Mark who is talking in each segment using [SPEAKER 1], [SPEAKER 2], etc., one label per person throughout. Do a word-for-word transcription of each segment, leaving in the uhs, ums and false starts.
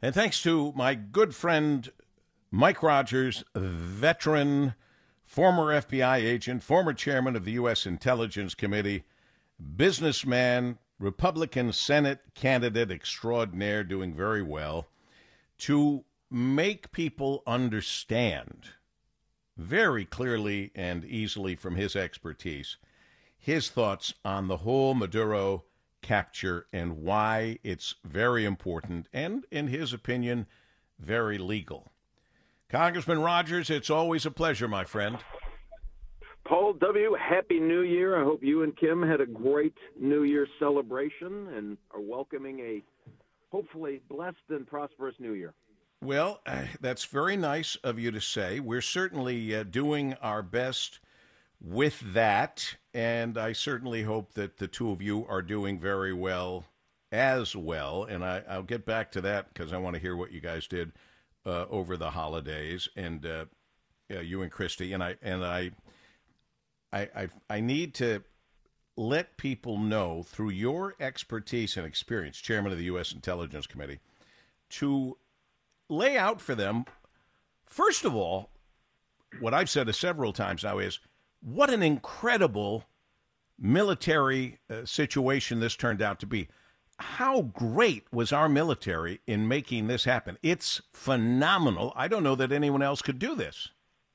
[SPEAKER 1] And thanks to my good friend Mike Rogers, veteran, former F B I agent, former chairman of the U S Intelligence Committee, businessman, Republican Senate candidate extraordinaire, doing very well, to make people understand very clearly and easily from his expertise his thoughts on the whole Maduro capture and why it's very important and, in his opinion, very legal. Congressman Rogers, it's always a pleasure, my friend.
[SPEAKER 2] Paul W., Happy New Year. I hope you and Kim had a great New Year celebration and are welcoming a hopefully blessed and prosperous New Year.
[SPEAKER 1] Well, uh, that's very nice of you to say. We're certainly uh, doing our best with that, and I certainly hope that the two of you are doing very well as well. And I, I'll get back to that because I want to hear what you guys did uh, over the holidays, and uh, uh, you and Christy. And I and I, I, I, I need to let people know through your expertise and experience, Chairman of the U S Intelligence Committee, to lay out for them, first of all, what I've said several times now is, what an incredible military uh, situation this turned out to be. How great was our military in making this happen? It's phenomenal. I don't know that anyone else could do this.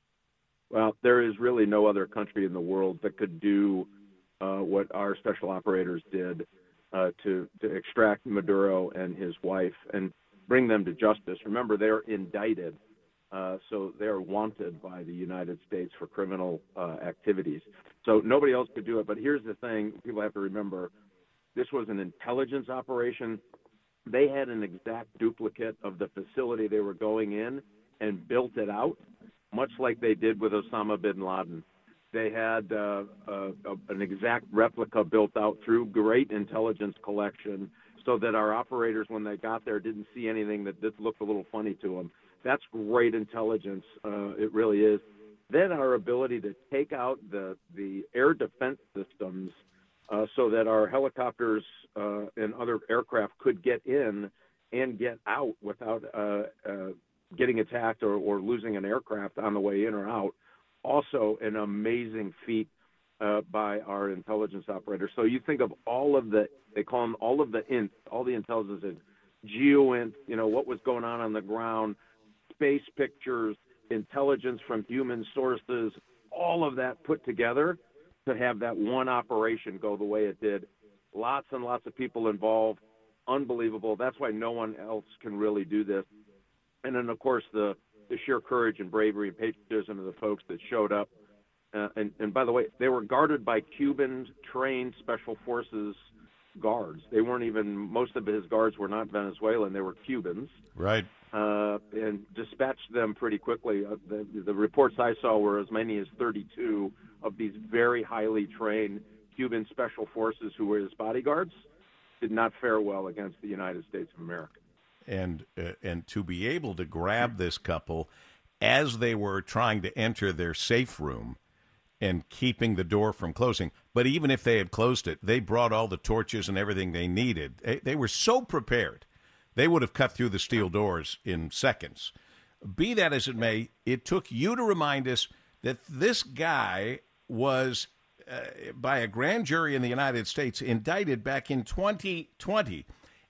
[SPEAKER 2] Well, there is really no other country in the world that could do uh, what our special operators did uh, to, to extract Maduro and his wife and bring them to justice. Remember, they're indicted, uh, so they're wanted by the United States for criminal uh, activities. So nobody else could do it. But here's the thing people have to remember. This was an intelligence operation. They had an exact duplicate of the facility they were going in and built it out, much like they did with Osama bin Laden. They had uh, uh, an exact replica built out through great intelligence collection, so that our operators, when they got there, didn't see anything that did look a little funny to them. That's great intelligence. Uh, it really is. Then our ability to take out the, the air defense systems uh, so that our helicopters uh, and other aircraft could get in and get out without uh, uh, getting attacked or, or losing an aircraft on the way in or out. Also an amazing feat Uh, by our intelligence operators. So you think of all of the, they call them all of the int, all the intelligence, geo-int, you know, what was going on on the ground, space pictures, intelligence from human sources, all of that put together to have that one operation go the way it did. Lots and lots of people involved. Unbelievable. That's why no one else can really do this. And then, of course, the, the sheer courage and bravery and patriotism of the folks that showed up. Uh, and, and by the way, they were guarded by Cuban-trained special forces guards. They weren't even, most of his guards were not Venezuelan, they were Cubans.
[SPEAKER 1] Right.
[SPEAKER 2] Uh, and dispatched them pretty quickly. Uh, the, the reports I saw were as many as thirty-two of these very highly trained Cuban special forces who were his bodyguards did not fare well against the United States of America.
[SPEAKER 1] And, uh, and to be able to grab this couple as they were trying to enter their safe room and keeping the door from closing. But even if they had closed it, they brought all the torches and everything they needed. They, they were so prepared. They would have cut through the steel doors in seconds. Be that as it may, it took you to remind us that this guy was, uh, by a grand jury in the United States, indicted back in twenty twenty.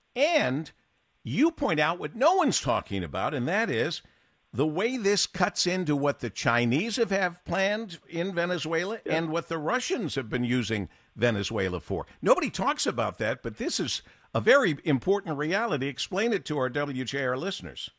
[SPEAKER 1] And you point out what no one's talking about, and that is the way this cuts into what the Chinese have, have planned in Venezuela yeah. and what the Russians have been using Venezuela for. Nobody talks about that, but this is a very important reality. Explain it to our W J R listeners.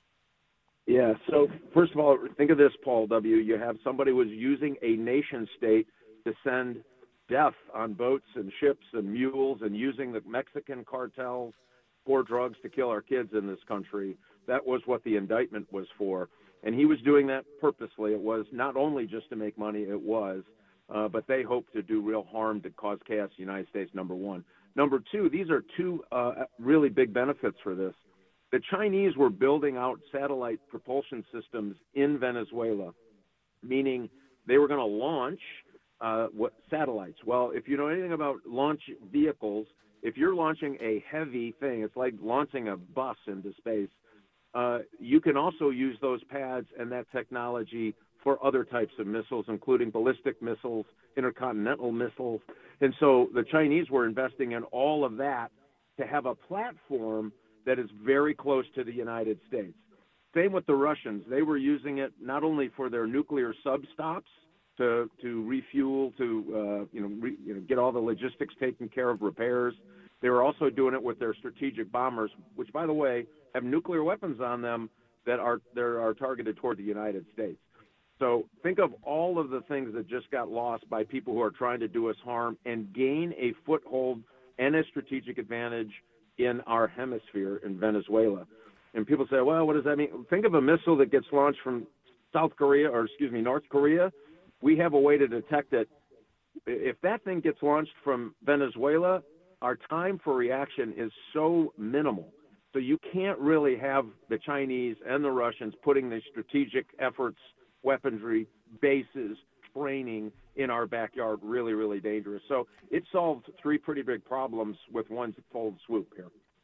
[SPEAKER 2] Yeah, so first of all, think of this, Paul W. You have somebody who was using a nation state to send death on boats and ships and mules and using the Mexican cartels for drugs to kill our kids in this country. That was what the indictment was for. And he was doing that purposely. It was not only just to make money, it was, uh, but they hoped to do real harm to cause chaos in the United States, number one. Number two, these are two uh, really big benefits for this. The Chinese were building out satellite propulsion systems in Venezuela, meaning they were going to launch uh, what satellites. Well, if you know anything about launch vehicles, if you're launching a heavy thing, it's like launching a bus into space. uh, you can also use those pads and that technology for other types of missiles, including ballistic missiles, intercontinental missiles. And so the Chinese were investing in all of that to have a platform that is very close to the United States. Same with the Russians. They were using it not only for their nuclear substops to to refuel, to uh, you know, re, you know get all the logistics taken care of, repairs. They were also doing it with their strategic bombers, which, by the way, have nuclear weapons on them that are that are targeted toward the United States. So think of all of the things that just got lost by people who are trying to do us harm and gain a foothold and a strategic advantage in our hemisphere in Venezuela. And people say, well, what does that mean? Think of a missile that gets launched from South Korea, or excuse me, North Korea. We have a way to detect it. If that thing gets launched from Venezuela, our time for reaction is so minimal. So you can't really have the Chinese and the Russians putting the strategic efforts, weaponry, bases, training in our backyard really, really dangerous. So it solved three pretty big problems with one fold swoop here.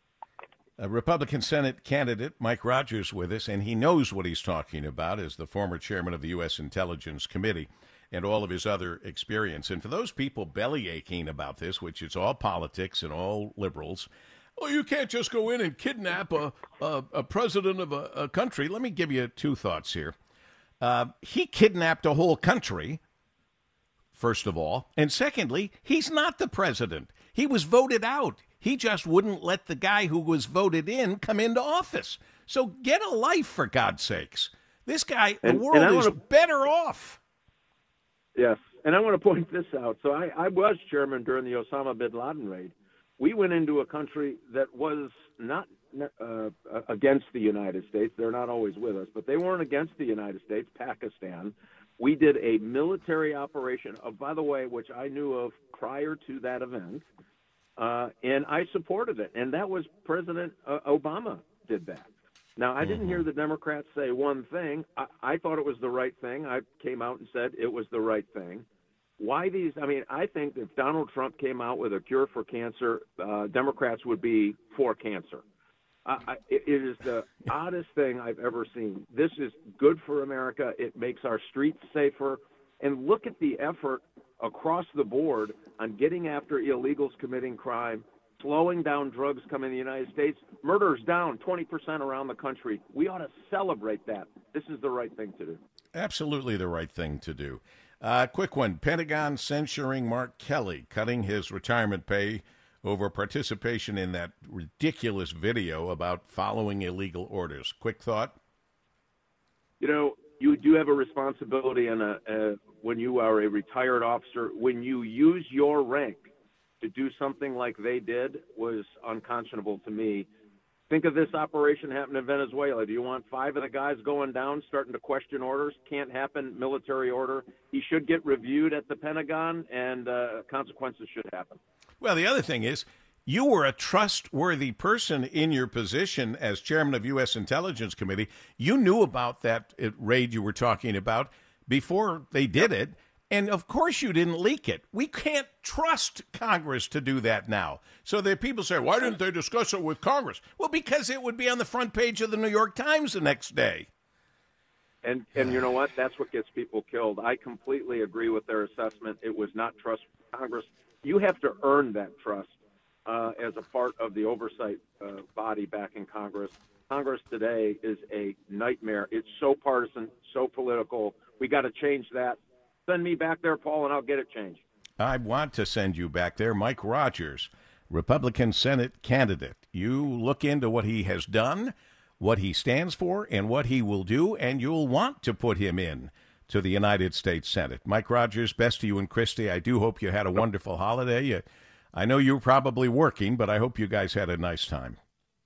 [SPEAKER 1] A Republican Senate candidate, Mike Rogers, with us, and he knows what he's talking about as the former chairman of the U S Intelligence Committee and all of his other experience. And for those people belly aching about this, which is all politics and all liberals, oh, you can't just go in and kidnap a, a, a president of a, a country. Let me give you two thoughts here. Uh, he kidnapped a whole country, first of all. And secondly, he's not the president. He was voted out. He just wouldn't let the guy who was voted in come into office. So get a life, for God's sakes. This guy,
[SPEAKER 2] and,
[SPEAKER 1] the world is
[SPEAKER 2] wanna,
[SPEAKER 1] better off.
[SPEAKER 2] Yes, and I want to point this out. So I, I was chairman during the Osama bin Laden raid. We went into a country that was not uh, against the United States. They're not always with us, but they weren't against the United States, Pakistan. We did a military operation, of, by the way, which I knew of prior to that event, uh, and I supported it. And that was President uh, Obama did that. Now, I didn't hear the Democrats say one thing. I, I thought it was the right thing. I came out and said it was the right thing. Why these? I mean, I think if Donald Trump came out with a cure for cancer, uh, Democrats would be for cancer. I, I, it is the oddest thing I've ever seen. This is good for America. It makes our streets safer. And look at the effort across the board on getting after illegals committing crime, slowing down drugs coming to the United States. Murder's down twenty percent around the country. We ought to celebrate that. This is the right thing to do.
[SPEAKER 1] Absolutely the right thing to do. Uh, quick one. Pentagon censuring Mark Kelly, cutting his retirement pay over participation in that ridiculous video about following illegal orders. Quick thought?
[SPEAKER 2] You know, you do have a responsibility, and a, a, when you are a retired officer, when you use your rank to do something like they did was unconscionable to me. Think of this operation happening in Venezuela. Do you want five of the guys going down, starting to question orders? Can't happen. Military order. He should get reviewed at the Pentagon, and uh, consequences should happen.
[SPEAKER 1] Well, the other thing is, you were a trustworthy person in your position as chairman of U S Intelligence Committee. You knew about that raid you were talking about before they did it. And, of course, you didn't leak it. We can't trust Congress to do that now. So the people say, why didn't they discuss it with Congress? Well, because it would be on the front page of the New York Times the next day.
[SPEAKER 2] And, and you know what? That's what gets people killed. I completely agree with their assessment. It was not trust Congress. You have to earn that trust uh, as a part of the oversight uh, body back in Congress. Congress today is a nightmare. It's so partisan, so political. We got to change that. Send me back there, Paul, and I'll get it changed.
[SPEAKER 1] I want to send you back there. Mike Rogers, Republican Senate candidate. You look into what he has done, what he stands for, and what he will do, and you'll want to put him in to the United States Senate. Mike Rogers, best to you and Christy. I do hope you had a wonderful holiday. You, I know you were probably working, but I hope you guys had a nice time.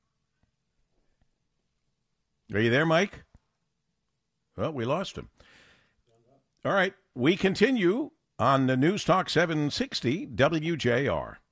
[SPEAKER 1] Are you there, Mike? Well, we lost him. All right. We continue on the News Talk seven sixty W J R.